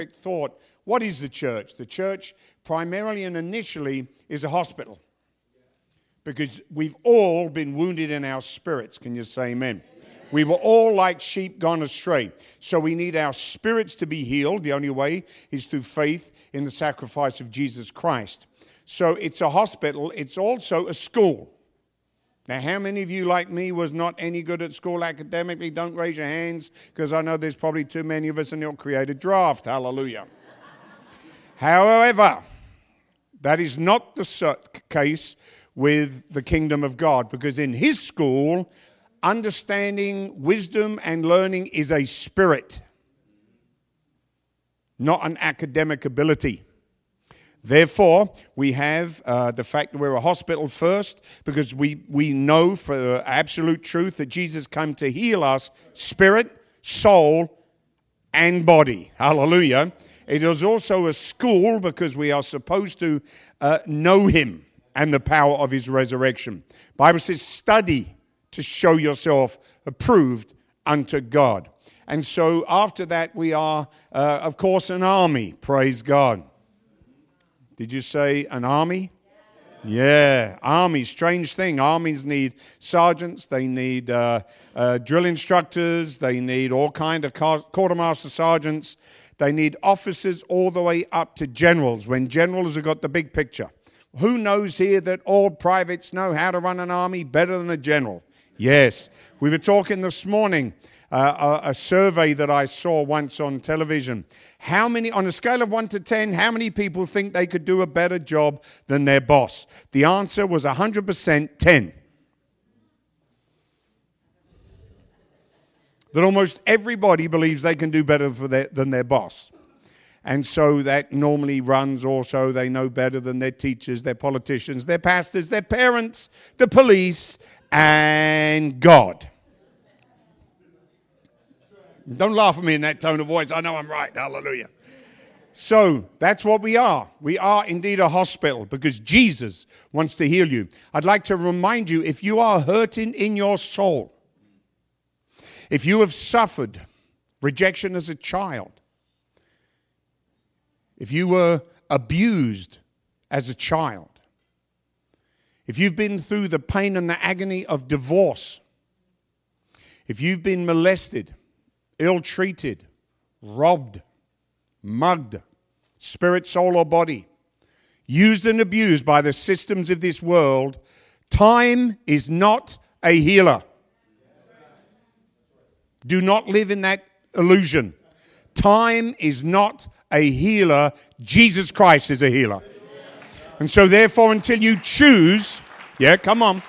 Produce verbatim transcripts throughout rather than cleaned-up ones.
thought, what is the church? The church primarily and initially is a hospital, because we've all been wounded in our spirits. Can you say amen? We were all like sheep gone astray. So we need our spirits to be healed. The only way is through faith in the sacrifice of Jesus Christ. So it's a hospital. It's also a school. Now, how many of you, like me, was not any good at school academically? Don't raise your hands, because I know there's probably too many of us, and it'll create a draft. Hallelujah. However, that is not the case with the kingdom of God, because in his school, understanding, wisdom, and learning is a spirit, not an academic ability. Therefore, we have uh, the fact that we're a hospital first, because we, we know for absolute truth that Jesus came to heal us spirit, soul, and body. Hallelujah. It is also a school, because we are supposed to uh, know him and the power of his resurrection. The Bible says, study to show yourself approved unto God. And so after that, we are, uh, of course, an army. Praise God. Did you say an army? Yeah, army, strange thing. Armies need sergeants, they need uh, uh, drill instructors, they need all kind of quartermaster sergeants, they need officers all the way up to generals, when generals have got the big picture. Who knows here that all privates know how to run an army better than a general? Yes. We were talking this morning, uh, a, a survey that I saw once on television. How many, on a scale of one to ten, how many people think they could do a better job than their boss? The answer was one hundred percent ten. That almost everybody believes they can do better for their, than their boss. And so that normally runs also, they know better than their teachers, their politicians, their pastors, their parents, the police, and God. Don't laugh at me in that tone of voice. I know I'm right. Hallelujah. So that's what we are. We are indeed a hospital, because Jesus wants to heal you. I'd like to remind you, if you are hurting in your soul, if you have suffered rejection as a child, if you were abused as a child, if you've been through the pain and the agony of divorce, if you've been molested, ill-treated, robbed, mugged, spirit, soul, or body, used and abused by the systems of this world, time is not a healer. Do not live in that illusion. Time is not a healer. Jesus Christ is a healer. And so therefore, until you choose, yeah, come on.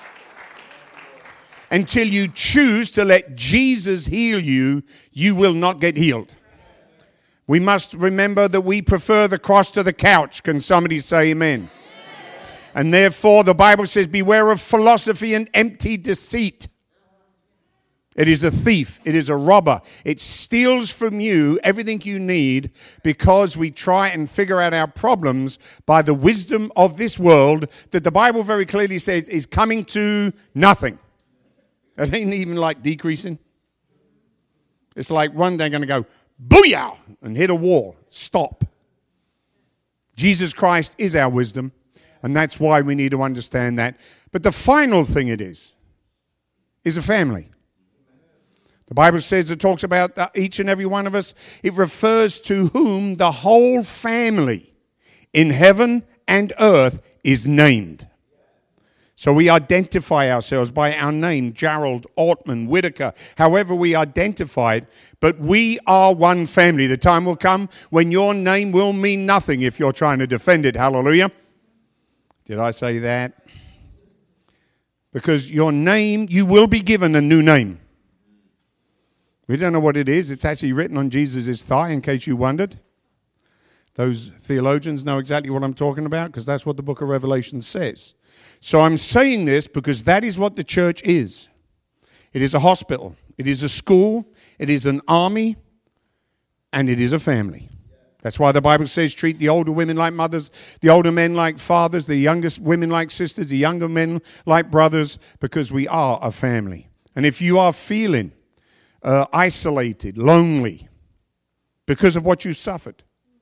Until you choose to let Jesus heal you, you will not get healed. We must remember that we prefer the cross to the couch. Can somebody say amen? And therefore, the Bible says, beware of philosophy and empty deceit. It is a thief. It is a robber. It steals from you everything you need, because we try and figure out our problems by the wisdom of this world that the Bible very clearly says is coming to nothing. It ain't even like decreasing. It's like one day going to go, booyah, and hit a wall. Stop. Jesus Christ is our wisdom, and that's why we need to understand that. But the final thing it is, is a family. The Bible says, it talks about each and every one of us. It refers to whom the whole family in heaven and earth is named. So we identify ourselves by our name, Gerald, Ortman, Whitaker, however we identified, but we are one family. The time will come when your name will mean nothing if you're trying to defend it. Hallelujah. Did I say that? Because your name, you will be given a new name. We don't know what it is. It's actually written on Jesus' thigh, in case you wondered. Those theologians know exactly what I'm talking about, because that's what the book of Revelation says. So I'm saying this because that is what the church is. It is a hospital. It is a school. It is an army. And it is a family. That's why the Bible says treat the older women like mothers, the older men like fathers, the youngest women like sisters, the younger men like brothers, because we are a family. And if you are feeling uh, isolated, lonely, because of what you suffered,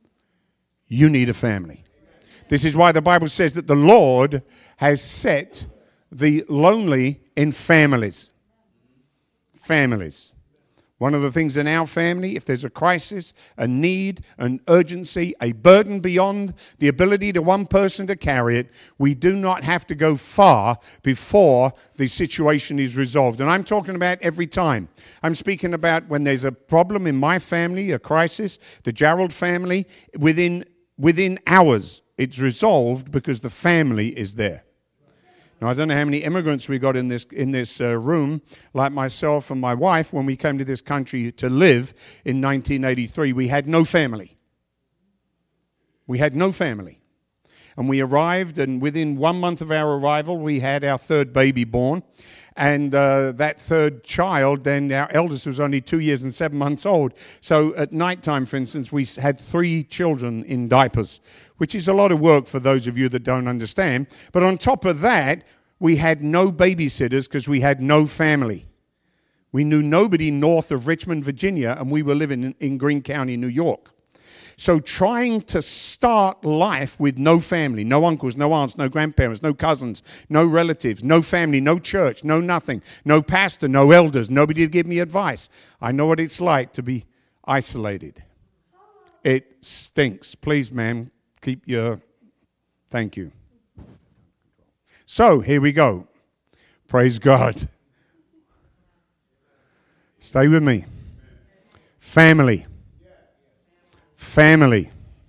you need a family. This is why the Bible says that the Lord has set the lonely in families. Families. One of the things in our family, if there's a crisis, a need, an urgency, a burden beyond the ability to one person to carry it, we do not have to go far before the situation is resolved. And I'm talking about every time. I'm speaking about when there's a problem in my family, a crisis, the Gerald family, within within hours it's resolved because the family is there. Now, I don't know how many immigrants we got in this in this uh, room, like myself and my wife. When we came to this country to live in nineteen eighty-three, we had no family. We had no family. And we arrived, and within one month of our arrival, we had our third baby born. And uh, that third child, then our eldest was only two years and seven months old. So at nighttime, for instance, we had three children in diapers, which is a lot of work for those of you that don't understand. But on top of that, we had no babysitters because we had no family. We knew nobody north of Richmond, Virginia, and we were living in, in Greene County, New York. So trying to start life with no family, no uncles, no aunts, no grandparents, no cousins, no relatives, no family, no church, no nothing, no pastor, no elders, nobody to give me advice. I know what it's like to be isolated. It stinks. Please, ma'am, keep your... Thank you. So, here we go. Praise God. Stay with me. Family. Family.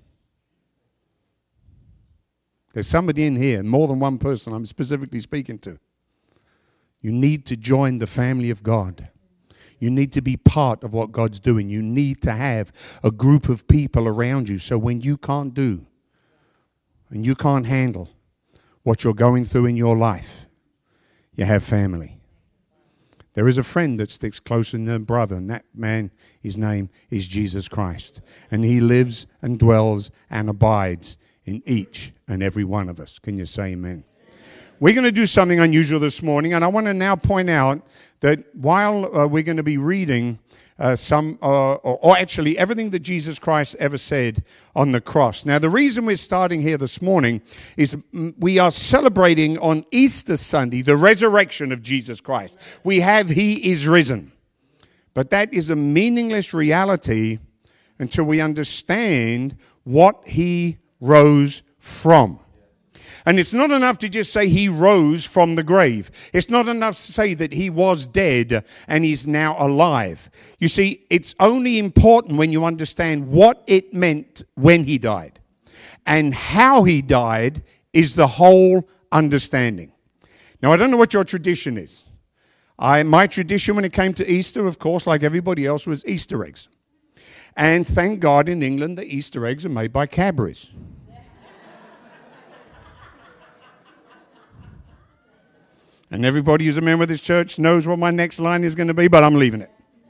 There's somebody in here, more than one person I'm specifically speaking to. You need to join the family of God. You need to be part of what God's doing. You need to have a group of people around you so when you can't do and you can't handle what you're going through in your life, you have family. There is a friend that sticks closer than a brother, and that man, his name is Jesus Christ. And he lives and dwells and abides in each and every one of us. Can you say amen? We're going to do something unusual this morning, and I want to now point out that while uh, we're going to be reading uh, some, uh, or, or actually everything that Jesus Christ ever said on the cross. Now, the reason we're starting here this morning is we are celebrating on Easter Sunday the resurrection of Jesus Christ. We have He is risen. But that is a meaningless reality until we understand what He rose from. And it's not enough to just say He rose from the grave. It's not enough to say that He was dead and He's now alive. You see, it's only important when you understand what it meant when He died. And how He died is the whole understanding. Now, I don't know what your tradition is. I, my tradition when it came to Easter, of course, like everybody else, was Easter eggs. And thank God in England, the Easter eggs are made by Cadbury's. And everybody who's a member of this church knows what my next line is going to be, but I'm leaving it.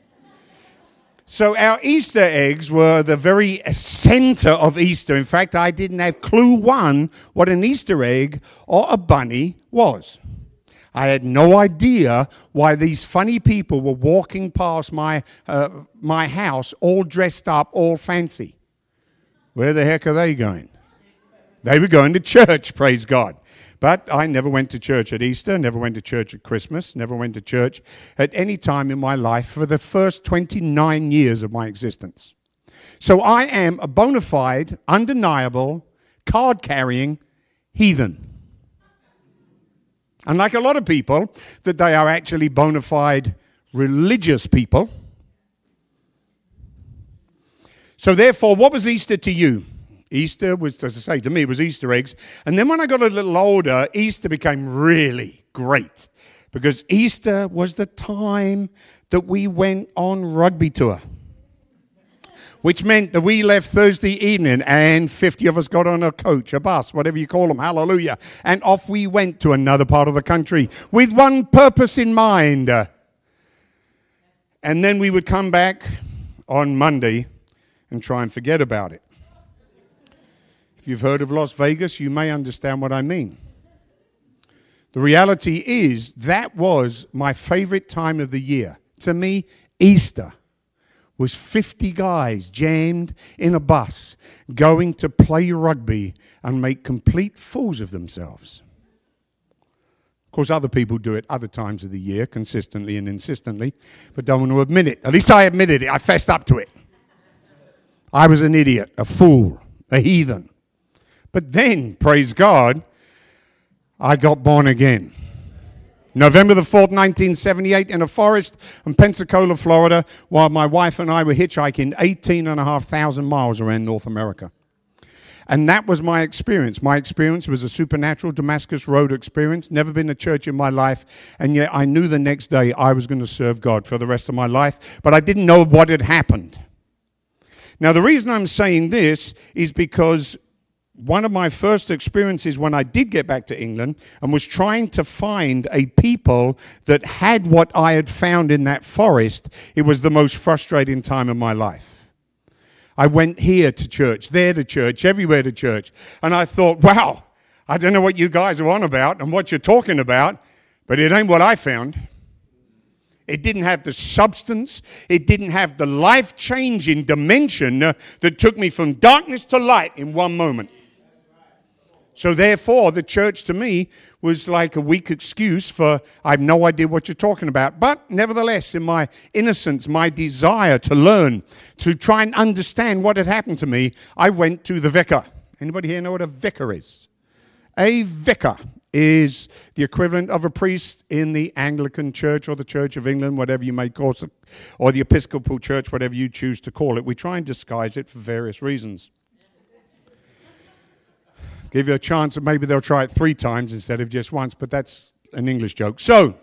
So our Easter eggs were the very center of Easter. In fact, I didn't have clue one what an Easter egg or a bunny was. I had no idea why these funny people were walking past my uh, my house all dressed up, all fancy. Where the heck are they going? They were going to church, praise God. But I never went to church at Easter, never went to church at Christmas, never went to church at any time in my life for the first twenty-nine years of my existence. So I am a bona fide, undeniable, card-carrying heathen. Unlike a lot of people, that they are actually bona fide religious people. So therefore, what was Easter to you? Easter was, as I say, to me, it was Easter eggs. And then when I got a little older, Easter became really great. Because Easter was the time that we went on rugby tour. Which meant that we left Thursday evening and fifty of us got on a coach, a bus, whatever you call them, hallelujah. And off we went to another part of the country with one purpose in mind. And then we would come back on Monday and try and forget about it. If you've heard of Las Vegas, you may understand what I mean. The reality is that was my favorite time of the year. To me, Easter was fifty guys jammed in a bus going to play rugby and make complete fools of themselves. Of course, other people do it other times of the year, consistently and insistently, but don't want to admit it. At least I admitted it. I fessed up to it. I was an idiot, a fool, a heathen. But then, praise God, I got born again. November the fourth, nineteen seventy-eight, in a forest in Pensacola, Florida, while my wife and I were hitchhiking eighteen and a half thousand miles around North America. And that was my experience. My experience was a supernatural Damascus Road experience. Never been to church in my life. And yet I knew the next day I was going to serve God for the rest of my life. But I didn't know what had happened. Now, the reason I'm saying this is because one of my first experiences when I did get back to England and was trying to find a people that had what I had found in that forest, it was the most frustrating time of my life. I went here to church, there to church, everywhere to church. And I thought, wow, I don't know what you guys are on about and what you're talking about, but it ain't what I found. It didn't have the substance. It didn't have the life-changing dimension uh, that took me from darkness to light in one moment. So therefore, the church to me was like a weak excuse for, I have no idea what you're talking about. But nevertheless, in my innocence, my desire to learn, to try and understand what had happened to me, I went to the vicar. Anybody here know what a vicar is? A vicar is the equivalent of a priest in the Anglican Church or the Church of England, whatever you may call it, or the Episcopal Church, whatever you choose to call it. We try and disguise it for various reasons. Give you a chance that maybe they'll try it three times instead of just once, but that's an English joke. So,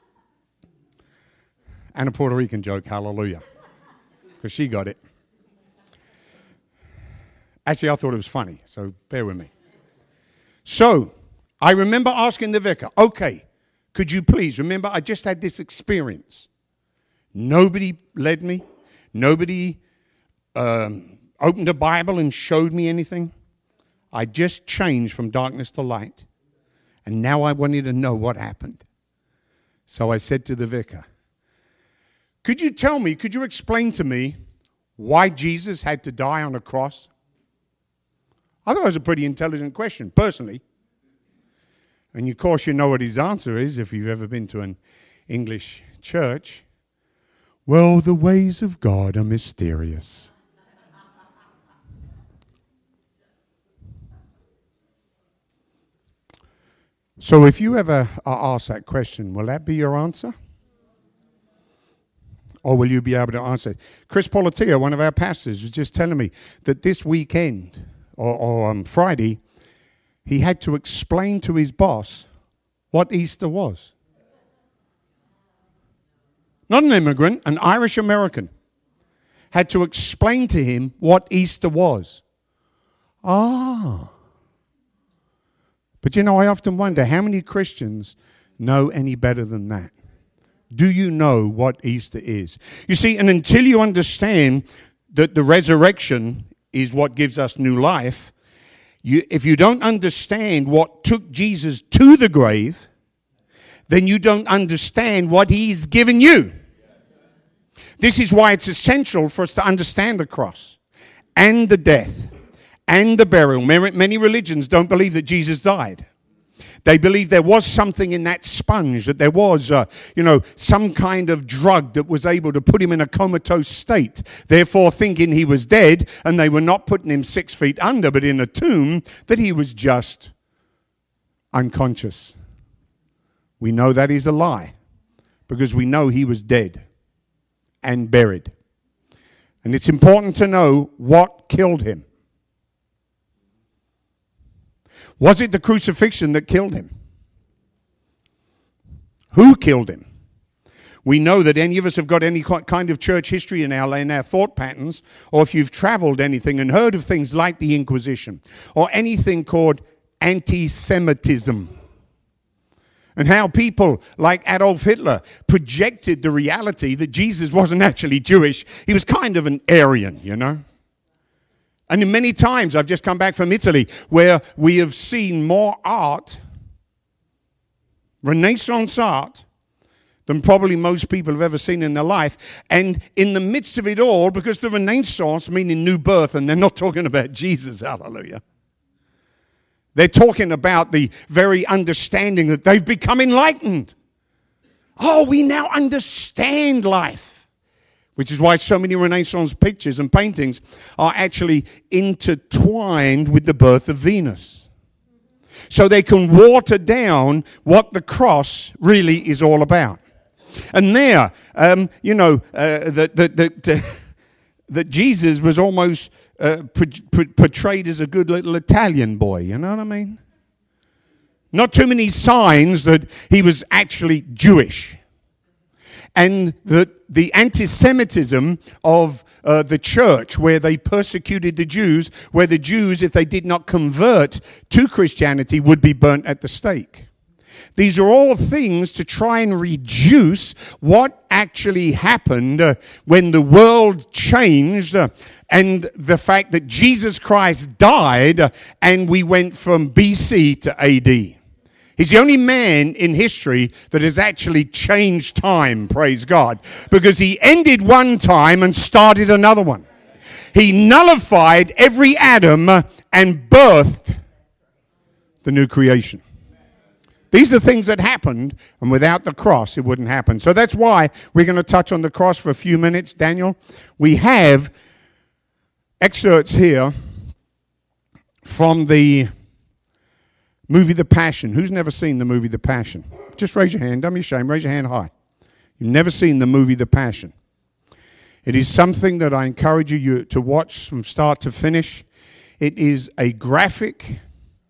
and a Puerto Rican joke, hallelujah, because she got it. Actually, I thought it was funny, so bear with me. So, I remember asking the vicar, okay, could you please, remember I just had this experience. Nobody led me. Nobody um, opened a Bible and showed me anything. I just changed from darkness to light, and now I wanted to know what happened. So I said to the vicar, could you tell me, could you explain to me why Jesus had to die on a cross? I thought it was a pretty intelligent question, personally. And of course you know what his answer is if you've ever been to an English church. Well, the ways of God are mysterious. So if you ever are asked that question, will that be your answer? Or will you be able to answer it? Chris Politia, one of our pastors, was just telling me that this weekend, or, or on Friday, he had to explain to his boss what Easter was. Not an immigrant, an Irish American. Had to explain to him what Easter was. Ah. But you know, I often wonder how many Christians know any better than that. Do you know what Easter is? You see, and until you understand that the resurrection is what gives us new life, you, if you don't understand what took Jesus to the grave, then you don't understand what he's given you. This is why it's essential for us to understand the cross and the death and the burial. Many religions don't believe that Jesus died. They believe there was something in that sponge, that there was, uh, you know, some kind of drug that was able to put him in a comatose state, therefore thinking he was dead, and they were not putting him six feet under, but in a tomb, that he was just unconscious. We know that is a lie, because we know he was dead and buried. And it's important to know what killed him. Was it the crucifixion that killed him? Who killed him? We know that any of us have got any kind of church history in our, in our thought patterns, or if you've traveled anything and heard of things like the Inquisition, or anything called anti-Semitism, and how people like Adolf Hitler projected the reality that Jesus wasn't actually Jewish. He was kind of an Aryan, you know. And in many times, I've just come back from Italy, where we have seen more art, Renaissance art, than probably most people have ever seen in their life. And in the midst of it all, because the Renaissance, meaning new birth, and they're not talking about Jesus, hallelujah. They're talking about the very understanding that they've become enlightened. Oh, we now understand life. Which is why so many Renaissance pictures and paintings are actually intertwined with the birth of Venus. So they can water down what the cross really is all about. And there, um, you know, uh, that that that, that Jesus was almost uh, portrayed as a good little Italian boy. You know what I mean? Not too many signs that he was actually Jewish. And the the anti-Semitism of uh, the church, where they persecuted the Jews, where the Jews, if they did not convert to Christianity, would be burnt at the stake. These are all things to try and reduce what actually happened uh, when the world changed uh, and the fact that Jesus Christ died uh, and we went from B C to A D. He's the only man in history that has actually changed time, praise God, because he ended one time and started another one. He nullified every Adam uh, and birthed the new creation. These are things that happened, and without the cross, it wouldn't happen. So that's why we're going to touch on the cross for a few minutes, Daniel. We have excerpts here from the movie The Passion. Who's never seen the movie The Passion? Just raise your hand. Don't be ashamed. Raise your hand high. You've never seen the movie The Passion. It is something that I encourage you to watch from start to finish. It is a graphic,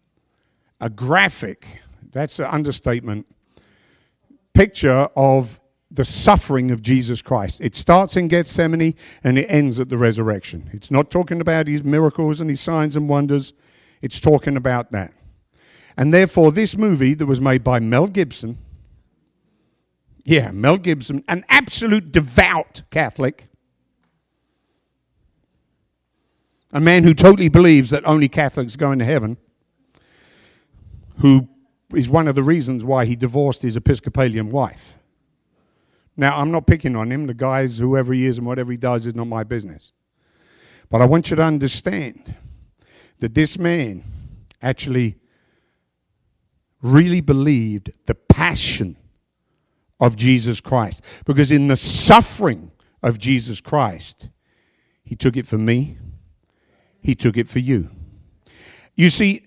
a graphic... that's an understatement, picture of the suffering of Jesus Christ. It starts in Gethsemane and it ends at the resurrection. It's not talking about his miracles and his signs and wonders. It's talking about that. And therefore, this movie that was made by Mel Gibson, yeah, Mel Gibson, an absolute devout Catholic, a man who totally believes that only Catholics go into heaven, who is one of the reasons why he divorced his Episcopalian wife. Now, I'm not picking on him. The guy's whoever he is and whatever he does is not my business. But I want you to understand that this man actually really believed the passion of Jesus Christ. Because in the suffering of Jesus Christ, he took it for me. He took it for you. You see,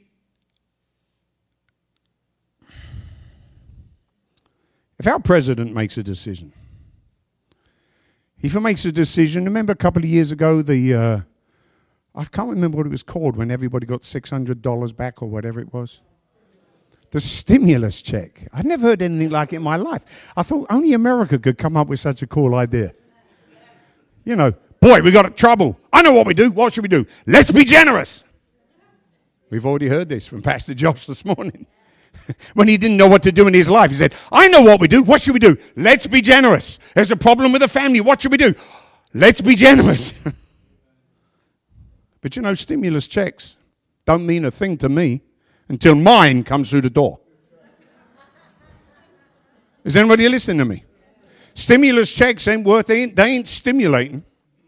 if our president makes a decision, if he makes a decision, remember a couple of years ago, the, uh, I can't remember what it was called when everybody got six hundred dollars back or whatever it was. The stimulus check. I'd never heard anything like it in my life. I thought only America could come up with such a cool idea. You know, boy, we got trouble. I know what we do. What should we do? Let's be generous. We've already heard this from Pastor Josh this morning. When he didn't know what to do in his life, he said, I know what we do. What should we do? Let's be generous. There's a problem with the family. What should we do? Let's be generous. But you know, stimulus checks don't mean a thing to me until mine comes through the door. Is anybody listening to me? Stimulus checks ain't worth, they ain't, they ain't stimulating.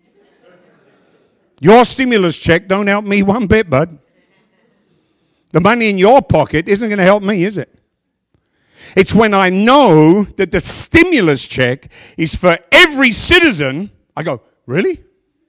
Your stimulus check don't help me one bit, bud. The money in your pocket isn't going to help me, is it? It's when I know that the stimulus check is for every citizen, I go, really?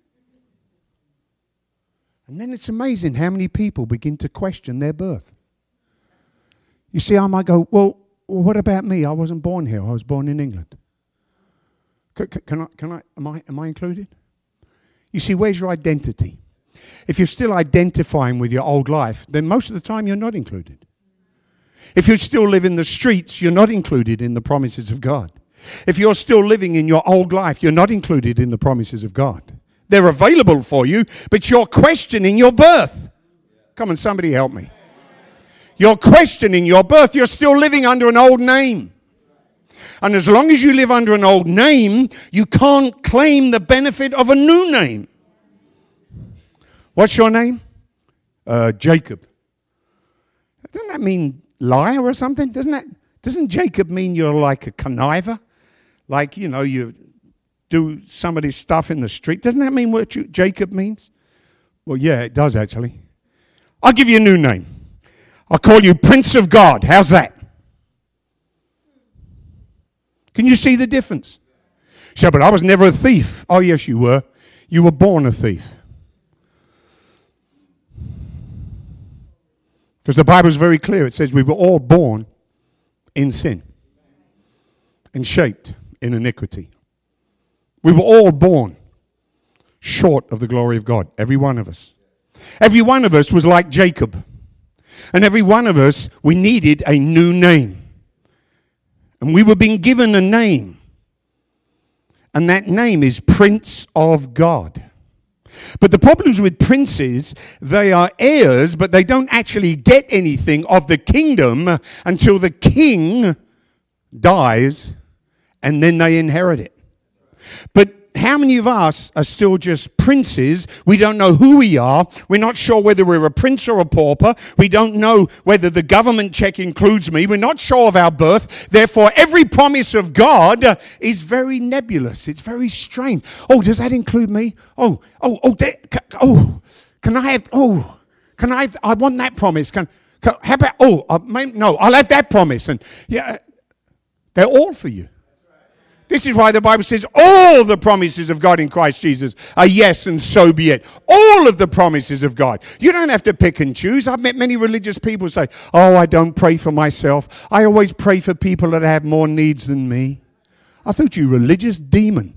And then it's amazing how many people begin to question their birth. You see, I might go, well, what about me? I wasn't born here. I was born in England. Can, can I, can I, am I, am I included? You see, where's your identity? If you're still identifying with your old life, then most of the time you're not included. If you still live in the streets, you're not included in the promises of God. If you're still living in your old life, you're not included in the promises of God. They're available for you, but you're questioning your birth. Come on, somebody help me. You're questioning your birth. You're still living under an old name. And as long as you live under an old name, you can't claim the benefit of a new name. What's your name? Uh, Jacob. Doesn't that mean liar or something? Doesn't that? Doesn't Jacob mean you're like a conniver? Like, you know, you do some of this stuff in the street. Doesn't that mean what you, Jacob means? Well, yeah, it does actually. I'll give you a new name. I'll call you Prince of God. How's that? Can you see the difference? So, but I was never a thief. Oh, yes, you were. You were born a thief. Because the Bible is very clear. It says we were all born in sin and shaped in iniquity. We were all born short of the glory of God. Every one of us. Every one of us was like Jacob. And every one of us, we needed a new name. And we were being given a name. And that name is Prince of God. But the problems with princes, they are heirs, but they don't actually get anything of the kingdom until the king dies, and then they inherit it. But how many of us are still just princes? We don't know who we are. We're not sure whether we're a prince or a pauper. We don't know whether the government check includes me. We're not sure of our birth. Therefore, every promise of God is very nebulous. It's very strange. Oh, does that include me? Oh, oh, oh, that, oh, can I have, oh, can I have, I want that promise. Can, can how about, oh, uh, maybe, no, I'll have that promise. And yeah, they're all for you. This is why the Bible says all the promises of God in Christ Jesus are yes, and so be it. All of the promises of God. You don't have to pick and choose. I've met many religious people say, oh, I don't pray for myself. I always pray for people that have more needs than me. I thought you religious demon.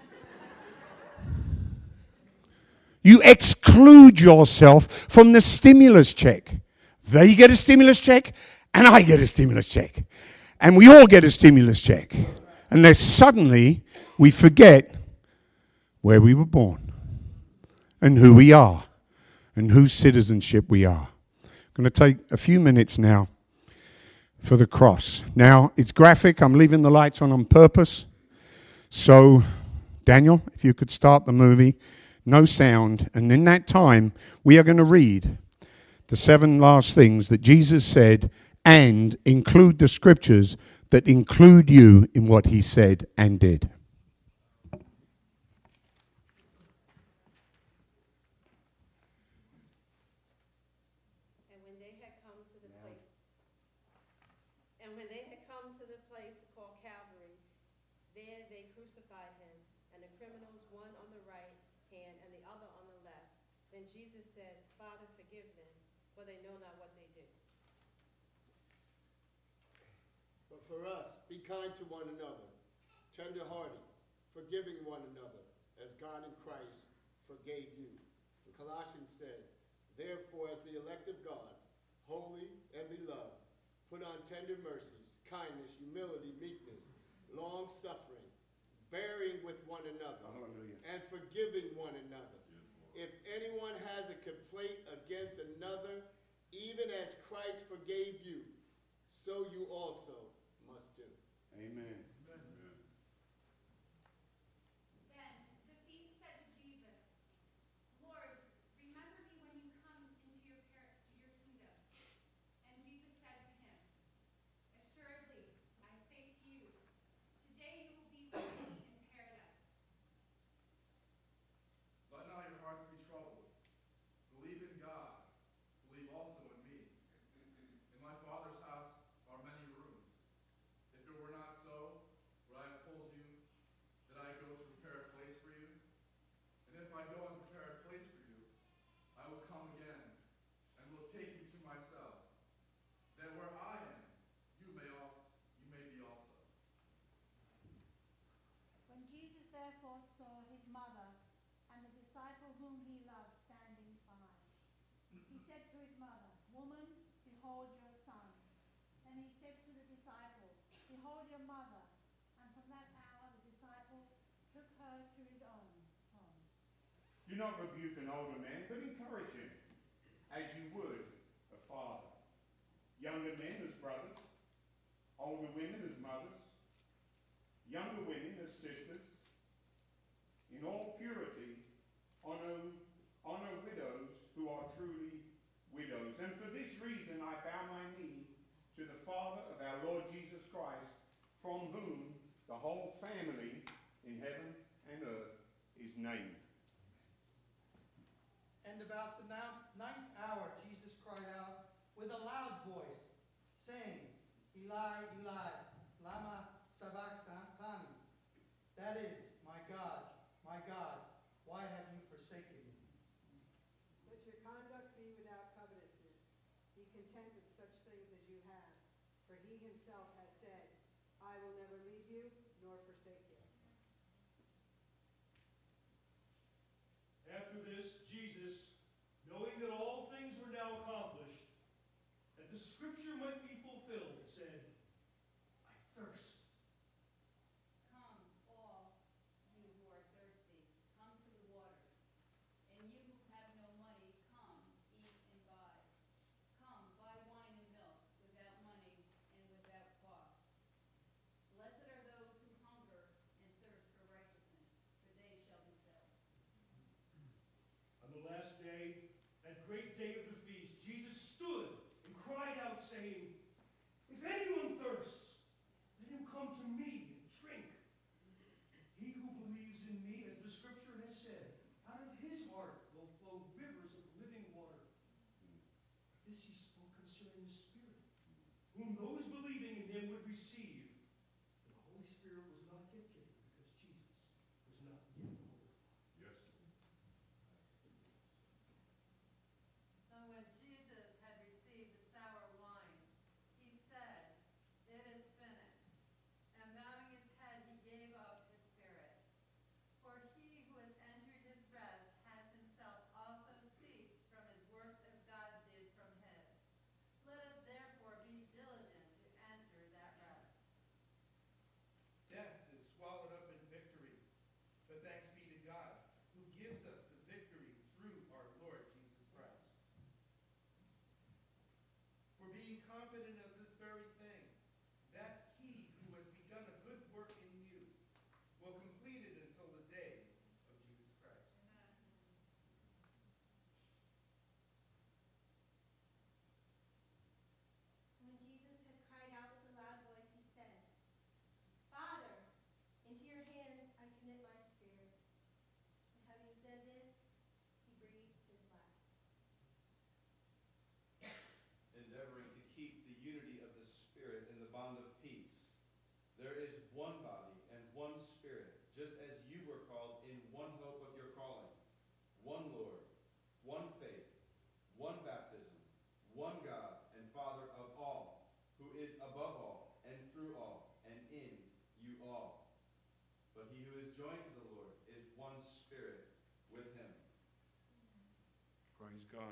You exclude yourself from the stimulus check. They get a stimulus check, and I get a stimulus check. And we all get a stimulus check. Unless suddenly we forget where we were born and who we are and whose citizenship we are. I'm going to take a few minutes now for the cross. Now, it's graphic. I'm leaving the lights on on purpose. So, Daniel, if you could start the movie, no sound. And in that time, we are going to read the seven last things that Jesus said and include the scriptures that include you in what he said and did. And when they had come to the place, and when they had come to the place called Calvary, there they crucified him, and the criminals, one on the right hand and the other on the left. Then Jesus said, Father, forgive them, for they know not what they do. But for us, be kind to one another, tender-hearted, forgiving one another, as God in Christ forgave you. And Colossians says, therefore, as the elect of God, holy and beloved, put on tender mercies, kindness, humility, meekness, long-suffering, bearing with one another, Hallelujah. And forgiving one another. If anyone has a complaint against another, even as Christ forgave you, so you also must do. Amen. Then the thief said to Jesus, Lord, remember me when you come into your, par- your kingdom. And Jesus said to him, assuredly, I say to you, today you will be with me in paradise. Let not your hearts be troubled. Believe in God. Believe also in me. In my Father's house are many rooms. If it were not so, would I have told you that I go to prepare a place for you? And if I go and prepare a place for you, I will come again and will take you to myself, that where I am, you may also you may be also. When Jesus therefore saw his mother and the disciple whom he loved standing by, he said to his mother, Woman, behold your son. Then he said to the disciple, Behold your mother. And from that hour the disciple took her to his own home. Do not rebuke an older man, but encourage him, as you would a father. Younger men as brothers, older women as mothers, younger women as sisters. In all purity, honor, honor widows who are truly widows. And for this reason I bow my knee to the Father of our Lord Jesus Christ, from whom the whole family in heaven and earth is named. And about the now- ninth hour, Jesus cried out with a loud voice, saying, Eli, Eli, lama sabachthani? That is, my God, my God, why have you forsaken me? Let your conduct be without covetousness. Be content with such things as you have. For he himself has said, I will never leave you nor forsake you. After this, Jesus, knowing that all things were now accomplished, that the scripture might be fulfilled, said, I thirst. Come, all you who are thirsty, come to the waters. And you who have no money, come, eat and buy. Come, buy wine and milk without money and without cost. Blessed are those who hunger and thirst for righteousness, for they shall be filled. On the last day, that great day of the feast, Jesus stood and cried out, saying, If anyone thirsts, let him come to me and drink. He who believes in me, as the scripture has said, out of his heart will flow rivers of living water. But this he spoke concerning the Spirit, whom those believing in him would receive. And the Holy Spirit was not yet given because Jesus was not yet glorified. Yes. So when Jesus had received the sour wine, he said, It is finished. And bowing his head, he gave up his spirit. For he who has entered his rest has himself also ceased from his works as God did from his. Let us therefore be diligent to enter that rest. Death is swallowed up in victory. But thanks be to God, who gives us the victory through our Lord Jesus Christ. For being confident of this very thing, that he who has begun a good work in you will complete it until the day of Jesus Christ. When Jesus had cried out with a loud voice, he said, Father, into your hands I commit my spirit. And having said this, he breathed his last. Endeavoring to keep the unity of the Spirit in the bond of peace. There is one body and one Spirit, just as you were called in one hope of your calling, one Lord, one faith, one baptism, one God and Father of all, who is above all and through all and in you all. But he who is joined to the Lord is one Spirit with him. Praise God.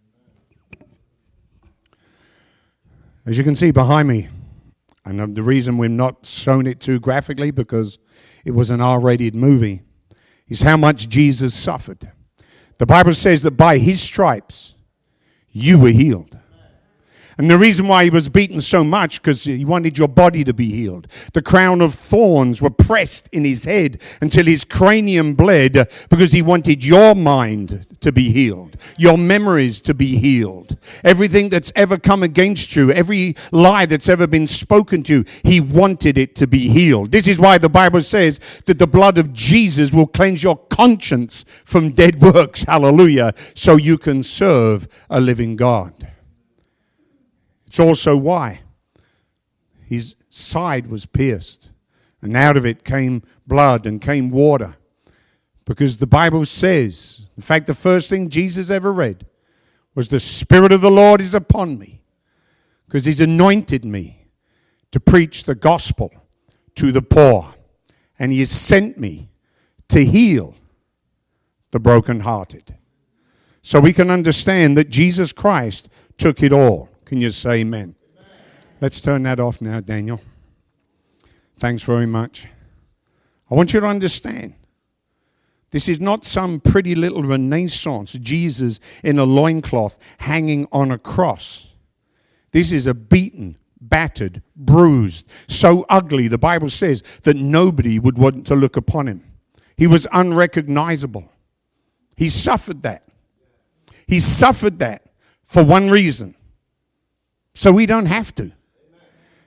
As you can see behind me, and the reason we've not shown it too graphically because it was an R-rated movie, is how much Jesus suffered. The Bible says that by his stripes you were healed. And the reason why he was beaten so much, because he wanted your body to be healed. The crown of thorns were pressed in his head until his cranium bled, because he wanted your mind to be healed, your memories to be healed. Everything that's ever come against you, every lie that's ever been spoken to you, he wanted it to be healed. This is why the Bible says that the blood of Jesus will cleanse your conscience from dead works, hallelujah, so you can serve a living God. It's also why his side was pierced, and out of it came blood and came water. Because the Bible says, in fact, the first thing Jesus ever read was, the Spirit of the Lord is upon me, because he's anointed me to preach the gospel to the poor, and he has sent me to heal the brokenhearted. So we can understand that Jesus Christ took it all. Can you say amen? Amen? Let's turn that off now, Daniel. Thanks very much. I want you to understand, this is not some pretty little Renaissance Jesus in a loincloth hanging on a cross. This is a beaten, battered, bruised, so ugly, the Bible says, that nobody would want to look upon him. He was unrecognizable. He suffered that. He suffered that for one reason. So we don't have to.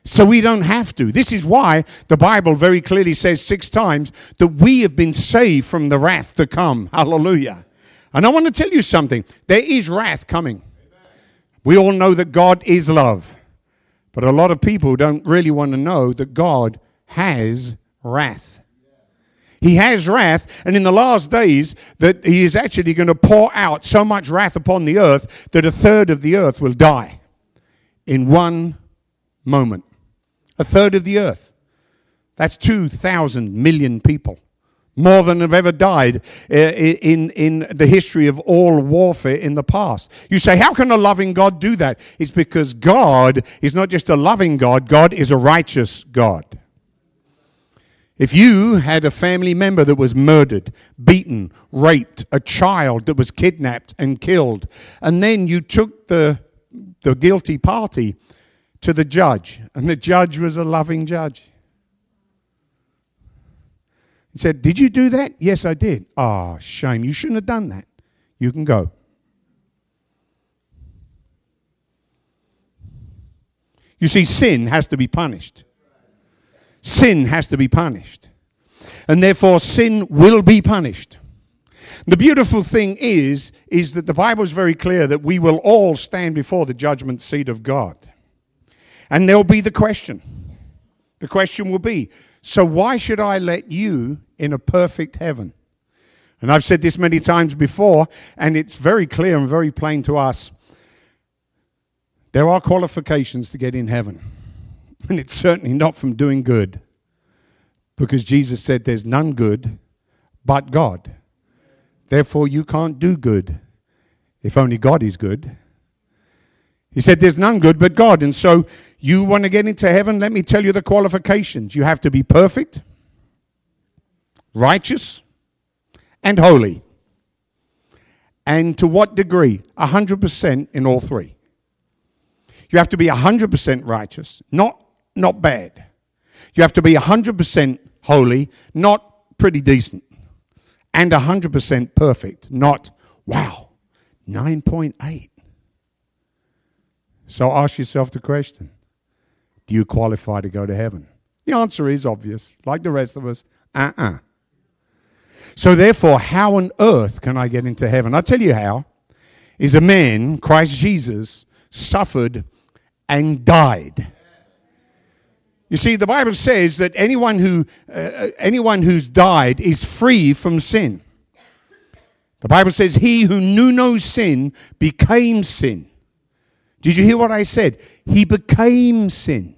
So we don't have to. This is why the Bible very clearly says six times that we have been saved from the wrath to come. Hallelujah. And I want to tell you something. There is wrath coming. We all know that God is love. But a lot of people don't really want to know that God has wrath. He has wrath, and in the last days that he is actually going to pour out so much wrath upon the earth that a third of the earth will die in one moment. A third of the earth. That's two thousand million people. More than have ever died uh, in, in the history of all warfare in the past. You say, how can a loving God do that? It's because God is not just a loving God. God is a righteous God. If you had a family member that was murdered, beaten, raped, a child that was kidnapped and killed, and then you took the, the guilty party to the judge, and the judge was a loving judge. He said, did you do that? Yes, I did. Ah, oh, shame. You shouldn't have done that. You can go. You see, sin has to be punished. Sin has to be punished. And therefore, sin will be punished. The beautiful thing is, is that the Bible is very clear that we will all stand before the judgment seat of God. And there'll be the question. The question will be, so why should I let you in a perfect heaven? And I've said this many times before, and it's very clear and very plain to us. There are qualifications to get in heaven. And it's certainly not from doing good. Because Jesus said there's none good but God. Therefore you can't do good if only God is good. He said there's none good but God. And so you want to get into heaven? Let me tell you the qualifications. You have to be perfect, righteous, and holy. And to what degree? one hundred percent in all three. You have to be one hundred percent righteous, not, not bad. You have to be one hundred percent holy, not pretty decent. And one hundred percent perfect, not, wow, nine point eight. So ask yourself the question, do you qualify to go to heaven? The answer is obvious, like the rest of us, uh-uh. So therefore, how on earth can I get into heaven? I'll tell you how. Is a man, Christ Jesus, suffered and died. You see, the Bible says that anyone who uh, anyone who's died is free from sin. The Bible says he who knew no sin became sin. Did you hear what I said? He became sin.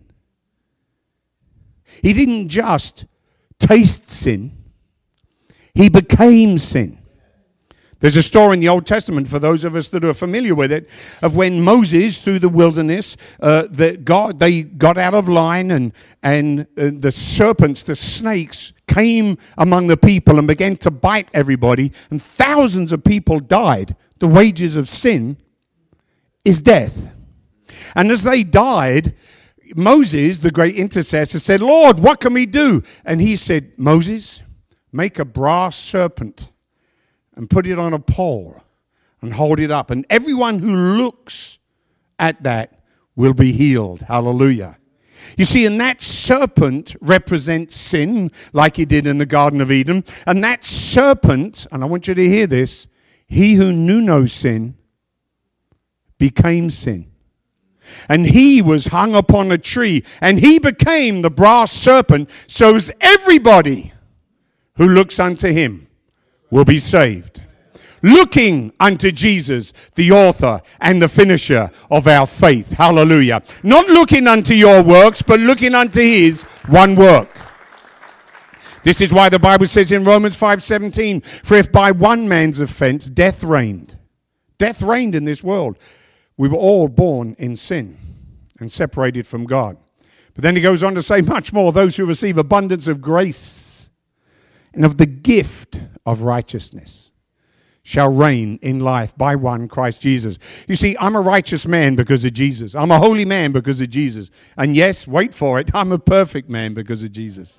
He didn't just taste sin. He became sin. There's a story in the Old Testament, for those of us that are familiar with it, of when Moses, through the wilderness, uh, the God, they got out of line and, and uh, the serpents, the snakes, came among the people and began to bite everybody, and thousands of people died. The wages of sin is death. And as they died, Moses, the great intercessor, said, Lord, what can we do? And he said, Moses, make a brass serpent and put it on a pole and hold it up. And everyone who looks at that will be healed. Hallelujah. You see, and that serpent represents sin, like he did in the Garden of Eden. And that serpent, and I want you to hear this, he who knew no sin became sin. And he was hung upon a tree, and he became the brass serpent, so as everybody who looks unto him will be saved. Looking unto Jesus, the author and the finisher of our faith. Hallelujah. Not looking unto your works, but looking unto his one work. This is why the Bible says in Romans five seventeen, for if by one man's offense death reigned. Death reigned in this world. We were all born in sin and separated from God. But then he goes on to say much more. Those who receive abundance of grace and of the gift of righteousness shall reign in life by one, Christ Jesus. You see, I'm a righteous man because of Jesus. I'm a holy man because of Jesus. And yes, wait for it, I'm a perfect man because of Jesus.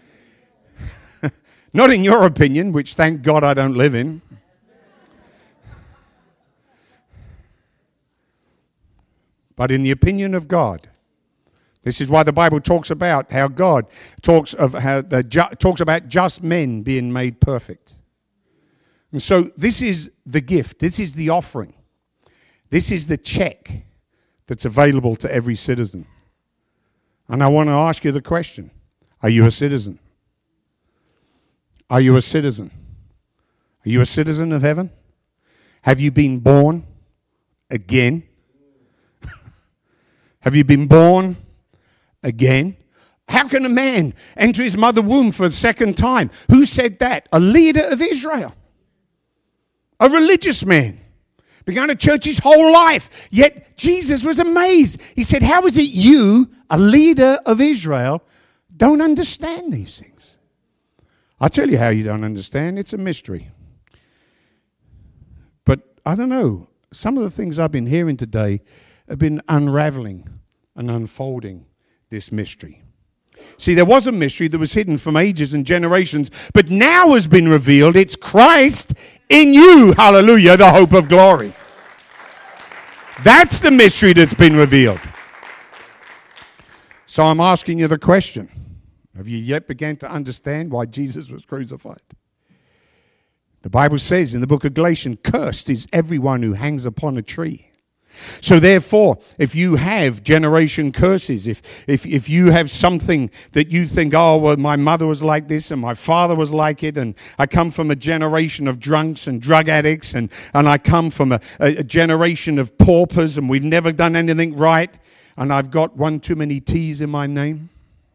Not in your opinion, which thank God I don't live in. But in the opinion of God, This is why the Bible talks about how God talks of how the ju- talks about just men being made perfect. And so this is the gift. This is the offering. This is the check that's available to every citizen. And I want to ask you the question: are you a citizen? Are you a citizen? Are you a citizen of heaven? Have you been born again? Have you been born again? How can a man enter his mother's womb for a second time? Who said that? A leader of Israel. A religious man. Began a church his whole life. Yet Jesus was amazed. He said, how is it you, a leader of Israel, don't understand these things? I'll tell you how you don't understand. It's a mystery. But I don't know. Some of the things I've been hearing today have been unraveling and unfolding this mystery. See, there was a mystery that was hidden from ages and generations, but now has been revealed. It's Christ in you, hallelujah, the hope of glory. That's the mystery that's been revealed. So I'm asking you the question: have you yet begun to understand why Jesus was crucified? The Bible says in the book of Galatians, cursed is everyone who hangs upon a tree. So therefore, if you have generation curses, if, if if you have something that you think, oh, well, my mother was like this and my father was like it, and I come from a generation of drunks and drug addicts, and, and I come from a, a, a generation of paupers, and we've never done anything right, and I've got one too many T's in my name.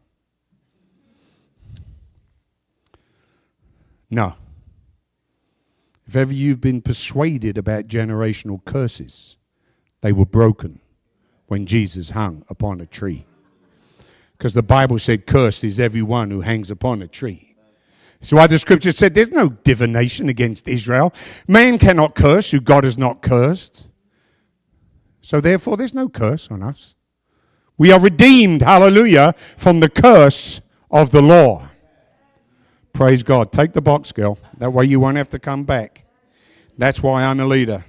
No. If ever you've been persuaded about generational curses, they were broken when Jesus hung upon a tree. Because the Bible said, cursed is everyone who hangs upon a tree. So why the scripture said there's no divination against Israel. Man cannot curse who God has not cursed. So therefore there's no curse on us. We are redeemed, hallelujah, from the curse of the law. Praise God. Take the box, girl. That way you won't have to come back. That's why I'm a leader.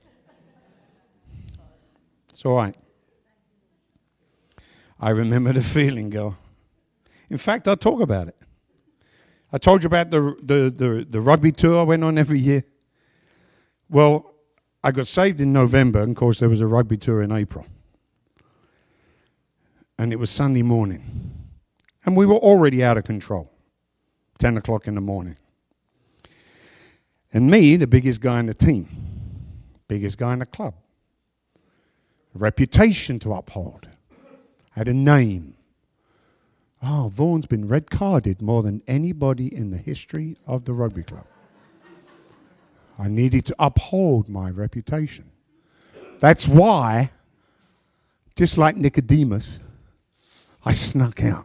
It's all right. I remember the feeling, girl. In fact, I'll talk about it. I told you about the, the, the, the rugby tour I went on every year. Well, I got saved in November, and of course there was a rugby tour in April. And it was Sunday morning. And we were already out of control. ten o'clock in the morning. And me, the biggest guy in the team, biggest guy in the club, a reputation to uphold, had a name. Oh, Vaughan's been red carded more than anybody in the history of the rugby club. I needed to uphold my reputation. That's why, just like Nicodemus, I snuck out.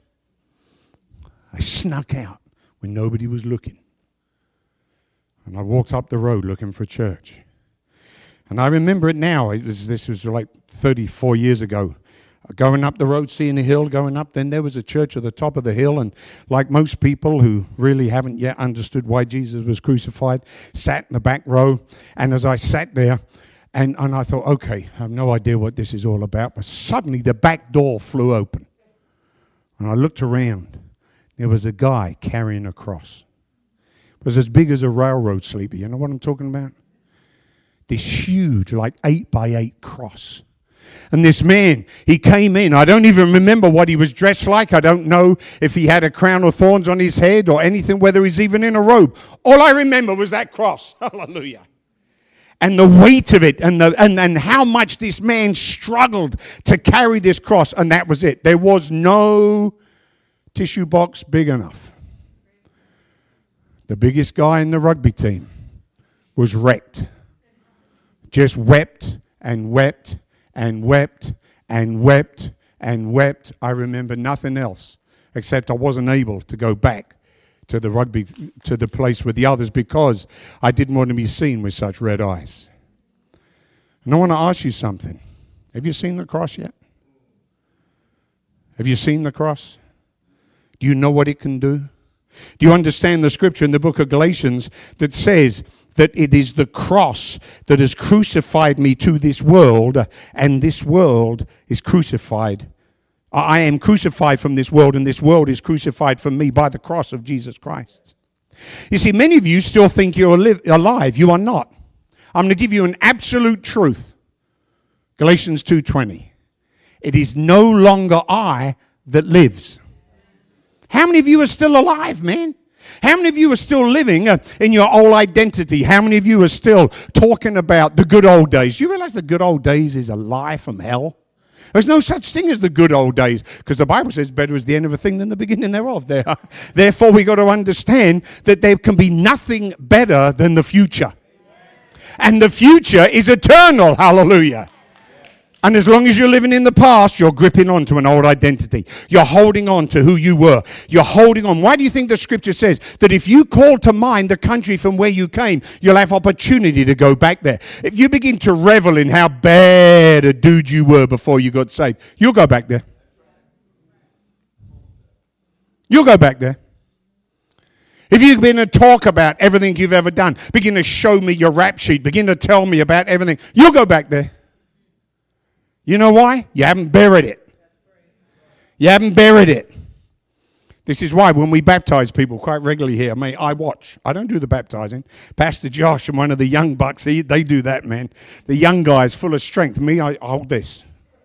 I snuck out when nobody was looking. And I walked up the road looking for church. And I remember it now. It was, this was like thirty-four years ago. Going up the road, seeing the hill, going up, then there was a church at the top of the hill, and like most people who really haven't yet understood why Jesus was crucified, sat in the back row. And as I sat there, and, and I thought, okay, I have no idea what this is all about, but suddenly the back door flew open. And I looked around. There was a guy carrying a cross. It was as big as a railroad sleeper. You know what I'm talking about? This huge, like eight by eight cross. And this man, he came in. I don't even remember what he was dressed like. I don't know if he had a crown of thorns on his head or anything, whether he's even in a robe. All I remember was that cross. Hallelujah. And the weight of it, and, the, and, and how much this man struggled to carry this cross. And that was it. There was no tissue box big enough. The biggest guy in the rugby team was wrecked. Just wept and wept and wept and wept and wept. I remember nothing else except I wasn't able to go back to the rugby, to the place with the others, because I didn't want to be seen with such red eyes. And I want to ask you something. Have you seen the cross yet? Have you seen the cross? Do you know what it can do? Do you understand the scripture in the book of Galatians that says that it is the cross that has crucified me to this world, and this world is crucified I am crucified from this world, and this world is crucified from me by the cross of Jesus Christ. You see, many of you still think you're alive. You are not. I'm going to give you an absolute truth. Galatians two twenty. It is no longer I that lives. How many of you are still alive, man? How many of you are still living uh, in your old identity? How many of you are still talking about the good old days? You realize the good old days is a lie from hell? There's no such thing as the good old days, because the Bible says better is the end of a thing than the beginning thereof. There. Therefore, we got to understand that there can be nothing better than the future. And the future is eternal. Hallelujah. And as long as you're living in the past, you're gripping on to an old identity. You're holding on to who you were. You're holding on. Why do you think the scripture says that if you call to mind the country from where you came, you'll have opportunity to go back there? If you begin to revel in how bad a dude you were before you got saved, you'll go back there. You'll go back there. If you begin to talk about everything you've ever done, begin to show me your rap sheet, begin to tell me about everything, you'll go back there. You know why? You haven't buried it. You haven't buried it. This is why when we baptize people quite regularly here, I mean, I watch. I don't do the baptizing. Pastor Josh and one of the young bucks, they, they do that, man. The young guys full of strength. Me, I, I hold this.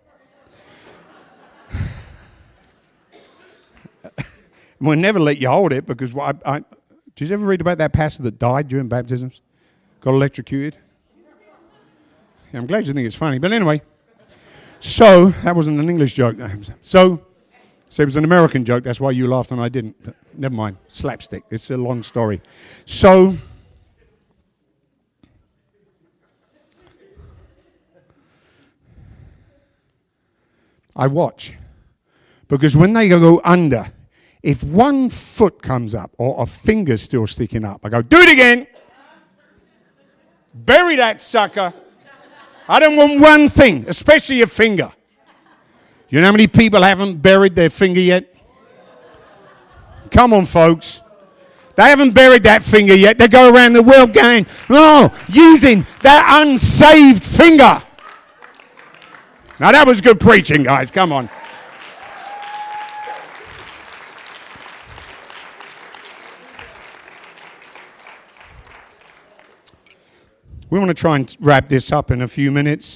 We'll never let you hold it because I, I, did you ever read about that pastor that died during baptisms? Got electrocuted? Yeah, I'm glad you think it's funny. But anyway. So, that wasn't an English joke. So, so it was an American joke. That's why you laughed and I didn't. But never mind. Slapstick. It's a long story. So, I watch. Because when they go under, if one foot comes up or a finger's still sticking up, I go, do it again. Bury that sucker. I don't want one thing, especially a finger. You know how many people haven't buried their finger yet? Come on, folks. They haven't buried that finger yet. They go around the world going, oh, using that unsaved finger. Now, that was good preaching, guys. Come on. We want to try and wrap this up in a few minutes.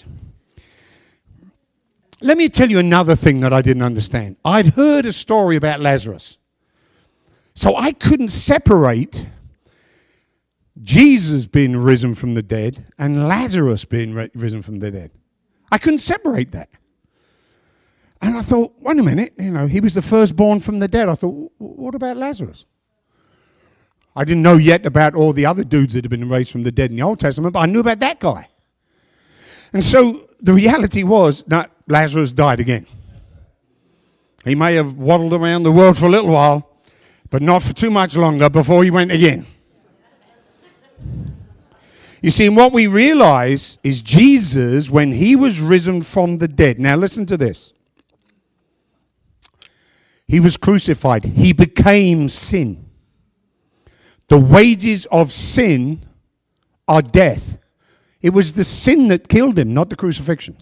Let me tell you another thing that I didn't understand. I'd heard a story about Lazarus. So I couldn't separate Jesus being risen from the dead and Lazarus being risen from the dead. I couldn't separate that. And I thought, wait a minute, you know, he was the firstborn from the dead. I thought, what about Lazarus? I didn't know yet about all the other dudes that had been raised from the dead in the Old Testament, but I knew about that guy. And so the reality was, no, Lazarus died again. He may have waddled around the world for a little while, but not for too much longer before he went again. You see, and what we realize is Jesus, when he was risen from the dead. Now listen to this. He was crucified. He became sin. The wages of sin are death. It was the sin that killed him, not the crucifixion.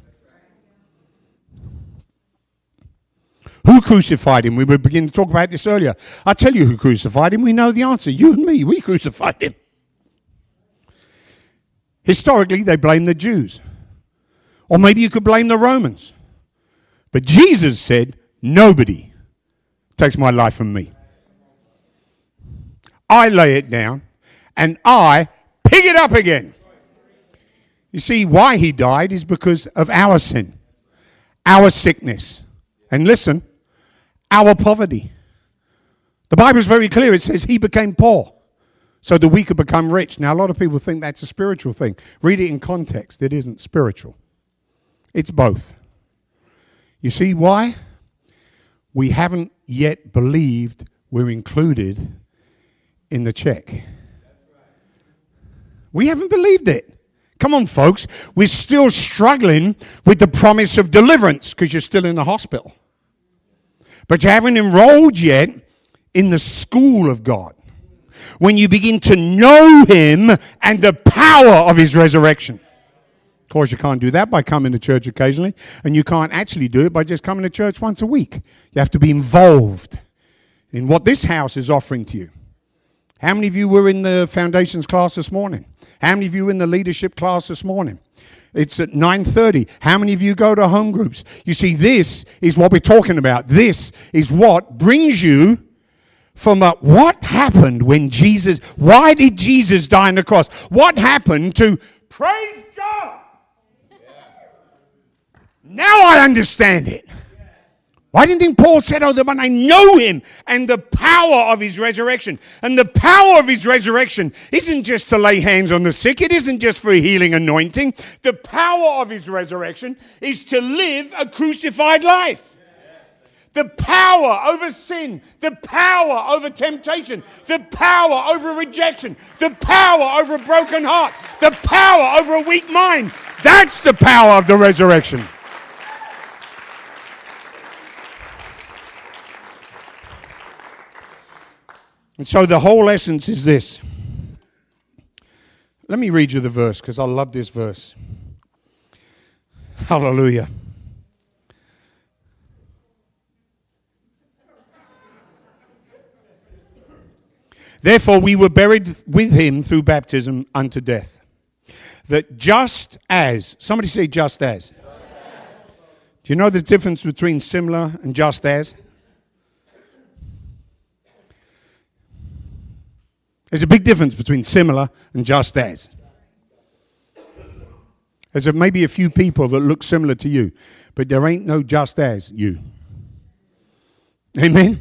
Who crucified him? We were beginning to talk about this earlier. I tell you who crucified him. We know the answer. You and me, we crucified him. Historically, they blame the Jews. Or maybe you could blame the Romans. But Jesus said, nobody takes my life from me. I lay it down, and I pick it up again. You see, why he died is because of our sin, our sickness, and listen, our poverty. The Bible is very clear. It says he became poor so that we could become rich. Now, a lot of people think that's a spiritual thing. Read it in context. It isn't spiritual. It's both. You see why? We haven't yet believed we're included in the check. We haven't believed it. Come on, folks. We're still struggling with the promise of deliverance because you're still in the hospital. But you haven't enrolled yet in the school of God. When you begin to know him and the power of his resurrection. Of course, you can't do that by coming to church occasionally, and you can't actually do it by just coming to church once a week. You have to be involved in what this house is offering to you. How many of you were in the foundations class this morning? How many of you were in the leadership class this morning? It's at nine thirty. How many of you go to home groups? You see, this is what we're talking about. This is what brings you from a, what happened when Jesus, why did Jesus die on the cross? What happened to, praise God. Now I understand it. Why didn't think Paul said, oh, the one I know him and the power of his resurrection. And the power of his resurrection isn't just to lay hands on the sick. It isn't just for a healing anointing. The power of his resurrection is to live a crucified life. The power over sin, the power over temptation, the power over rejection, the power over a broken heart, the power over a weak mind. That's the power of the resurrection. And so the whole essence is this. Let me read you the verse because I love this verse. Hallelujah. Therefore we were buried with him through baptism unto death. That just as, somebody say just as. Just as. Do you know the difference between similar and just as? There's a big difference between similar and just as. There's a, maybe a few people that look similar to you, but there ain't no just as you. Amen?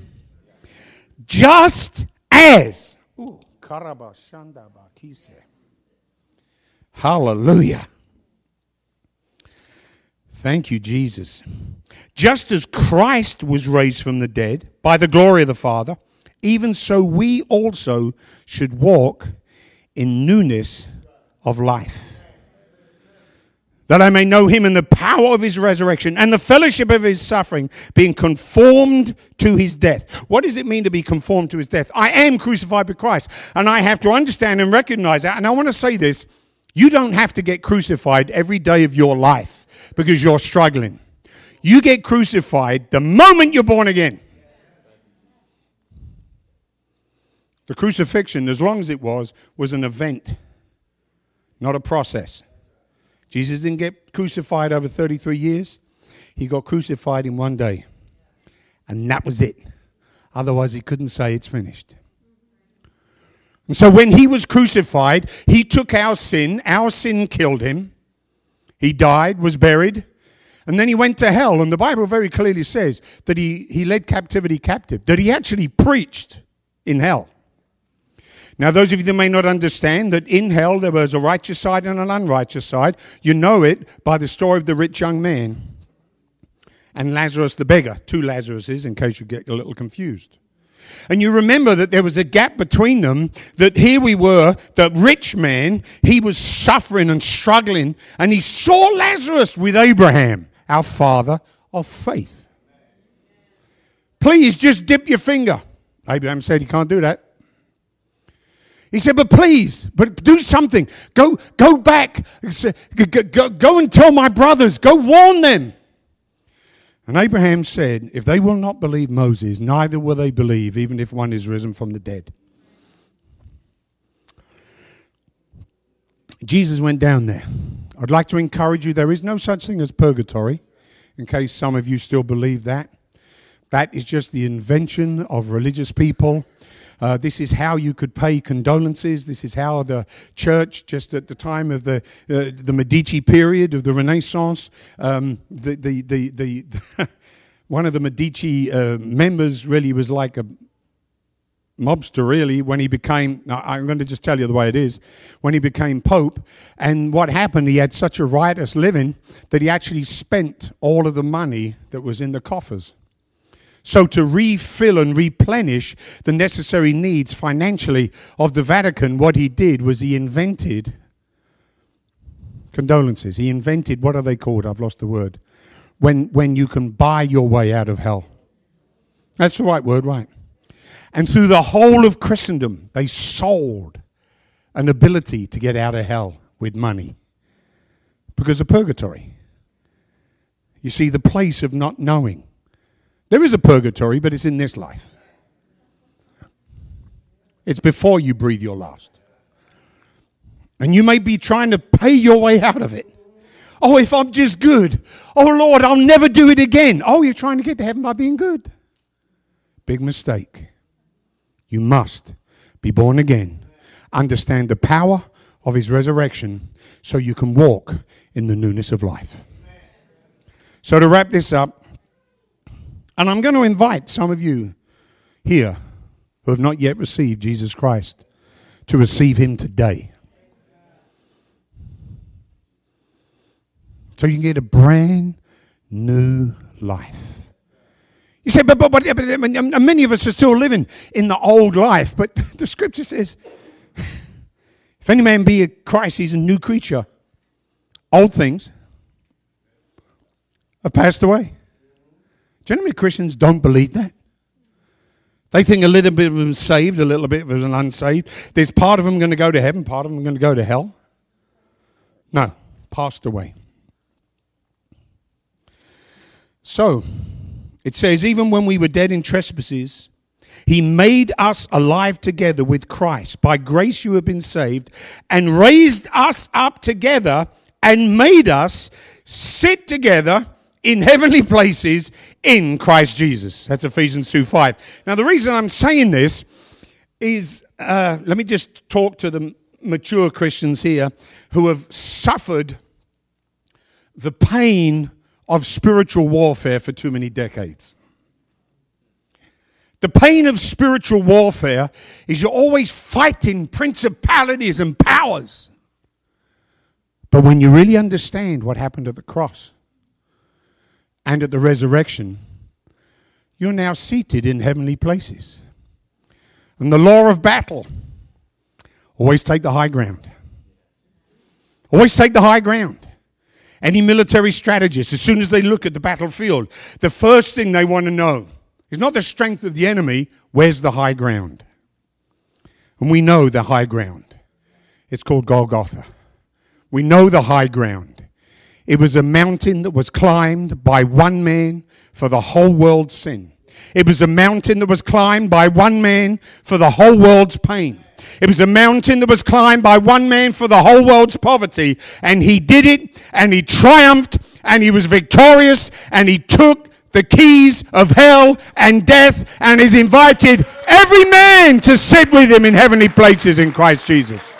Just as. Ooh, hallelujah. Thank you, Jesus. Just as Christ was raised from the dead by the glory of the Father, even so we also should walk in newness of life. That I may know him in the power of his resurrection and the fellowship of his suffering, being conformed to his death. What does it mean to be conformed to his death? I am crucified with Christ, and I have to understand and recognize that. And I want to say this, you don't have to get crucified every day of your life because you're struggling. You get crucified the moment you're born again. The crucifixion, as long as it was, was an event, not a process. Jesus didn't get crucified over thirty-three years. He got crucified in one day. And that was it. Otherwise, he couldn't say it's finished. And so when he was crucified, he took our sin. Our sin killed him. He died, was buried. And then he went to hell. And the Bible very clearly says that he, he led captivity captive. That he actually preached in hell. Now, those of you that may not understand that in hell there was a righteous side and an unrighteous side, you know it by the story of the rich young man and Lazarus the beggar. Two Lazaruses, in case you get a little confused. And you remember that there was a gap between them, that here we were, the rich man, he was suffering and struggling, and he saw Lazarus with Abraham, our father of faith. Please, just dip your finger. Abraham said he can't do that. He said, but please, but do something. Go go back. Go, go, go and tell my brothers. Go warn them. And Abraham said, if they will not believe Moses, neither will they believe, even if one is risen from the dead. Jesus went down there. I'd like to encourage you, there is no such thing as purgatory, in case some of you still believe that. That is just the invention of religious people. Uh, this is how you could pay condolences. This is how the church, just at the time of the uh, the Medici period of the Renaissance, um, the, the the the, the one of the Medici uh, members really was like a mobster, really, when he became. Now, I'm going to just tell you the way it is. When he became Pope, and what happened? He had such a riotous living that he actually spent all of the money that was in the coffers. So to refill and replenish the necessary needs financially of the Vatican, what he did was he invented condolences. He invented, what are they called? I've lost the word. When when you can buy your way out of hell. That's the right word, right? And through the whole of Christendom, they sold an ability to get out of hell with money. Because of purgatory. You see, the place of not knowing. There is a purgatory, but it's in this life. It's before you breathe your last. And you may be trying to pay your way out of it. Oh, if I'm just good. Oh, Lord, I'll never do it again. Oh, you're trying to get to heaven by being good. Big mistake. You must be born again. Understand the power of his resurrection so you can walk in the newness of life. So to wrap this up, and I'm going to invite some of you here who have not yet received Jesus Christ to receive him today. So you can get a brand new life. You say, but, but, but, but many of us are still living in the old life. But the scripture says, if any man be a Christ, he's a new creature. Old things have passed away. Do you know how many Christians don't believe that? They think a little bit of them saved, a little bit of them unsaved. There's part of them going to go to heaven, part of them going to go to hell. No, passed away. So, it says, even when we were dead in trespasses, he made us alive together with Christ. By grace you have been saved, and raised us up together and made us sit together in heavenly places in Christ Jesus. That's Ephesians two five. Now, the reason I'm saying this is, uh, let me just talk to the mature Christians here who have suffered the pain of spiritual warfare for too many decades. The pain of spiritual warfare is you're always fighting principalities and powers. But when you really understand what happened at the cross and at the resurrection, you're now seated in heavenly places. And the law of battle, always take the high ground. Always take the high ground. Any military strategist, as soon as they look at the battlefield, the first thing they want to know is not the strength of the enemy, where's the high ground? And we know the high ground. It's called Golgotha. We know the high ground. It was a mountain that was climbed by one man for the whole world's sin. It was a mountain that was climbed by one man for the whole world's pain. It was a mountain that was climbed by one man for the whole world's poverty. And he did it, and he triumphed, and he was victorious, and he took the keys of hell and death, and has invited every man to sit with him in heavenly places in Christ Jesus.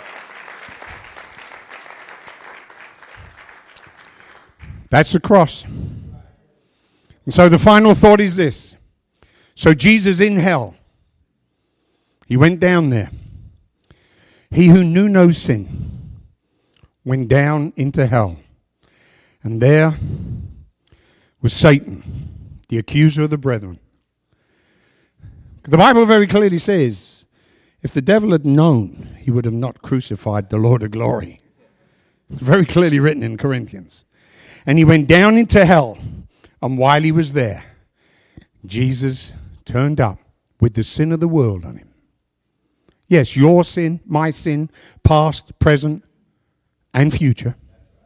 That's the cross. And so the final thought is this. So Jesus in hell, he went down there. He who knew no sin went down into hell. And there was Satan, the accuser of the brethren. The Bible very clearly says, if the devil had known, he would have not crucified the Lord of glory. It's very clearly written in Corinthians. And he went down into hell. And while he was there, Jesus turned up with the sin of the world on him. Yes, your sin, my sin, past, present, and future.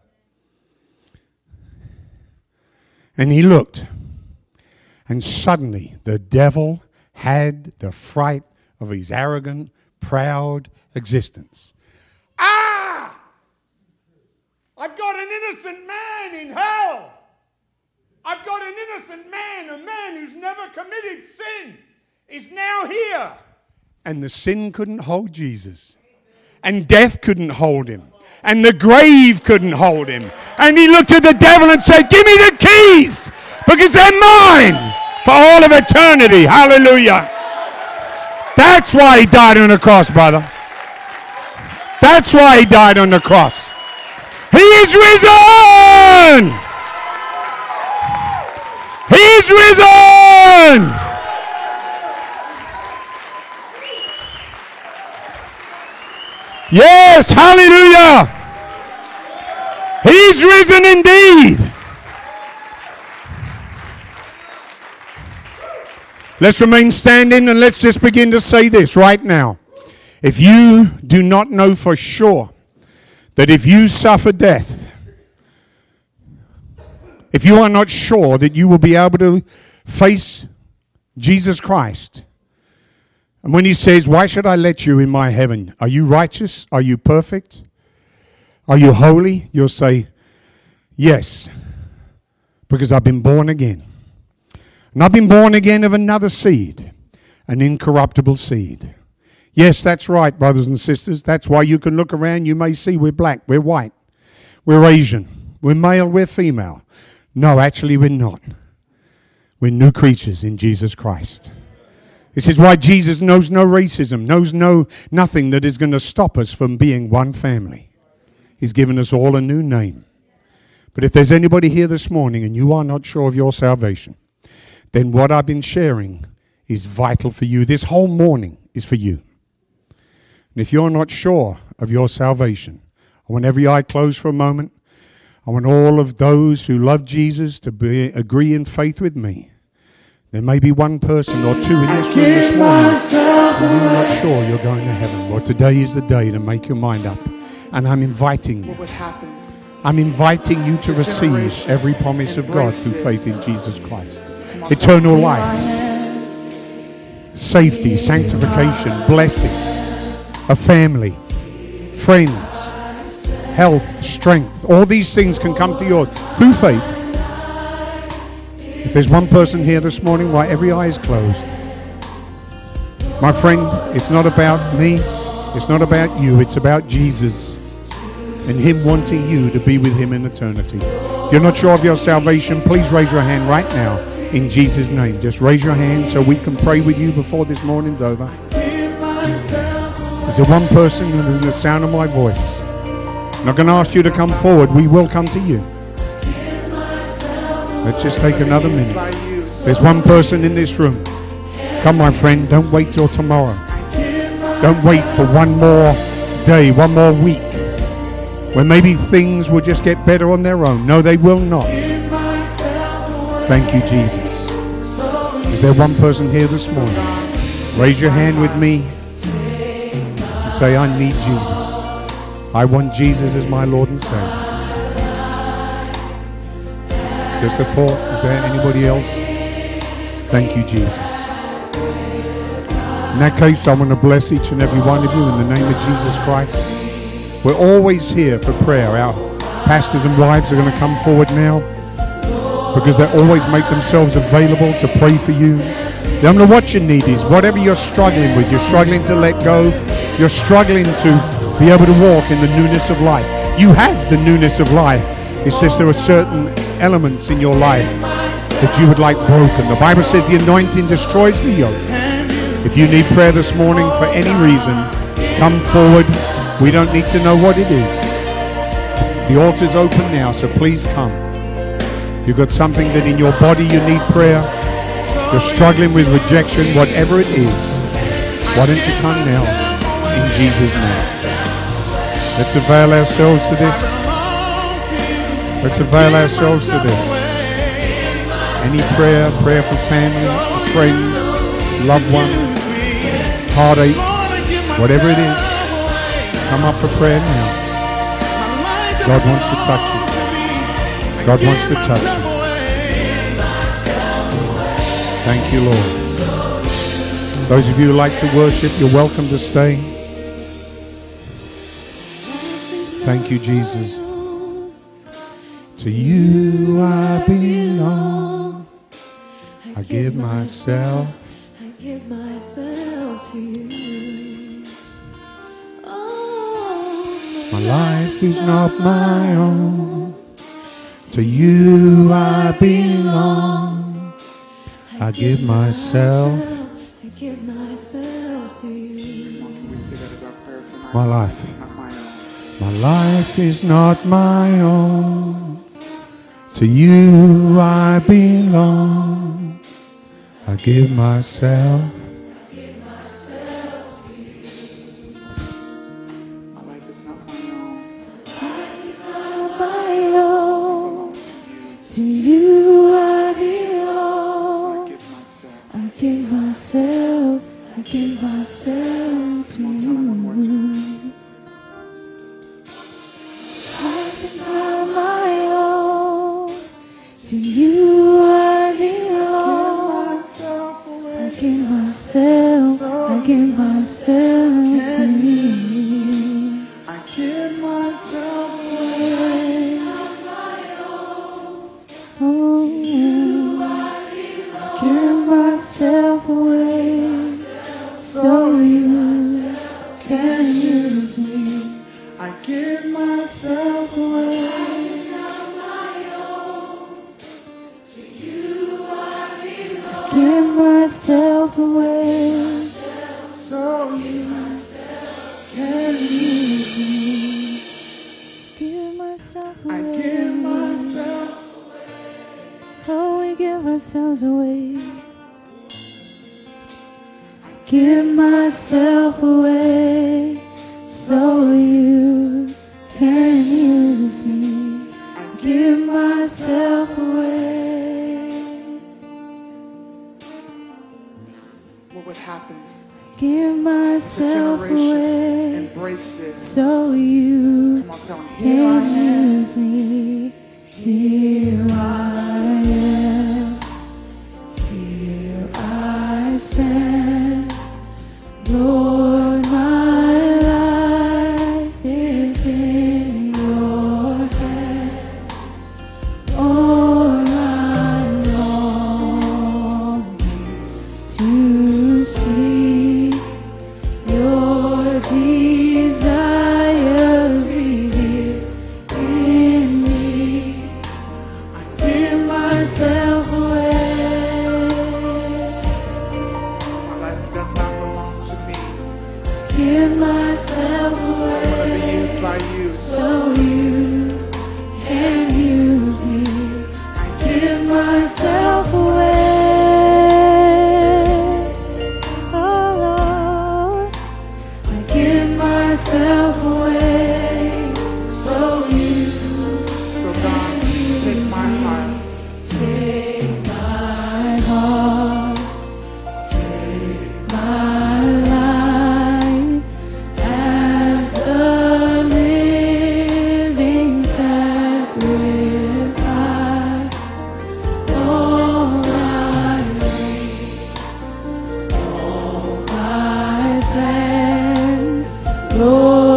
And he looked, and suddenly the devil had the fright of his arrogant, proud existence. Ah! I've got an innocent man in hell. I've got an innocent man, a man who's never committed sin, is now here. And the sin couldn't hold Jesus. And death couldn't hold him. And the grave couldn't hold him. And he looked at the devil and said, give me the keys, because they're mine for all of eternity. Hallelujah. That's why he died on the cross, brother. That's why he died on the cross. He is risen! He's risen! Yes, hallelujah! He's risen indeed! Let's remain standing and let's just begin to say this right now. If you do not know for sure that if you suffer death, if you are not sure that you will be able to face Jesus Christ, and when he says, why should I let you in my heaven? Are you righteous? Are you perfect? Are you holy? You'll say, yes, because I've been born again. And I've been born again of another seed, an incorruptible seed. Yes, that's right, brothers and sisters. That's why you can look around. You may see we're black, we're white, we're Asian, we're male, we're female. No, actually we're not. We're new creatures in Jesus Christ. This is why Jesus knows no racism, knows no nothing that is going to stop us from being one family. He's given us all a new name. But if there's anybody here this morning and you are not sure of your salvation, then what I've been sharing is vital for you. This whole morning is for you. And if you're not sure of your salvation, I want every eye closed for a moment. I want all of those who love Jesus to be, agree in faith with me. There may be one person or two in this room this morning and you're not sure you're going to heaven. Well, today is the day to make your mind up. And I'm inviting you. I'm inviting you to receive every promise of God through faith in Jesus Christ. Eternal life, safety, sanctification, blessing, a family, friends, health, strength. All these things can come to yours through faith. If there's one person here this morning, why every eye is closed. My friend, it's not about me. It's not about you. It's about Jesus and him wanting you to be with him in eternity. If you're not sure of your salvation, please raise your hand right now in Jesus' name. Just raise your hand so we can pray with you before this morning's over. Is there one person within the sound of my voice? I'm not going to ask you to come forward. We will come to you. Let's just take another minute. There's one person in this room. Come, my friend, don't wait till tomorrow. Don't wait for one more day, one more week, when maybe things will just get better on their own. No, they will not. Thank you, Jesus. Is there one person here this morning? Raise your hand with me and say, I need Jesus. I want Jesus as my Lord and Savior. Just a thought. Is there anybody else? Thank you, Jesus. In that case, I want to bless each and every one of you in the name of Jesus Christ. We're always here for prayer. Our pastors and wives are going to come forward now because they always make themselves available to pray for you. I don't know what your need is, whatever you're struggling with. You're struggling to let go. You're struggling to be able to walk in the newness of life. You have the newness of life. It's just there are certain elements in your life that you would like broken. The Bible says the anointing destroys the yoke. If you need prayer this morning for any reason, come forward. We don't need to know what it is. The altar's open now, so please come. If you've got something that in your body you need prayer, you're struggling with rejection, whatever it is, why don't you come now in Jesus' name? Let's avail ourselves to this. Let's avail ourselves to this. Any prayer, prayer for family, for friends, loved ones, heartache, whatever it is, come up for prayer now. God wants to touch you. God wants to touch you. Thank you, Lord. Those of you who like to worship, you're welcome to stay. Thank you, Jesus. To you I belong. I give myself. I give myself to you. Oh, my life is not my own. To you I belong. I give myself. I give myself to you. My life. My life is not my own. To you I belong. I give myself. I give myself to you. My life is not my own. Life is not my own. To you I belong. I give myself. I give myself to you. Life is not my own. you I belong. I give myself, I give myself to you. I give myself away. Oh, I give myself away so you can use me. I give Myself away. Give myself away so you can use me. Give myself away. I give myself. Oh, we give ourselves away. Give myself away so you can use me. Give myself away. What would happen? Give myself away Embrace this. so you Come on, tell me. Here I can am. use me. Here I am. Here I stand. Lord, my life is in your hand. All I'm longing to see your desires revealed in me. I give myself away. My life does not belong to me. Give myself I want to be away used by you. so you can use me. I give myself away. Oh Lord, I give myself away so you So God, take my heart. take my heart, take my life as a living sacrifice. All I need, all my plans, Lord.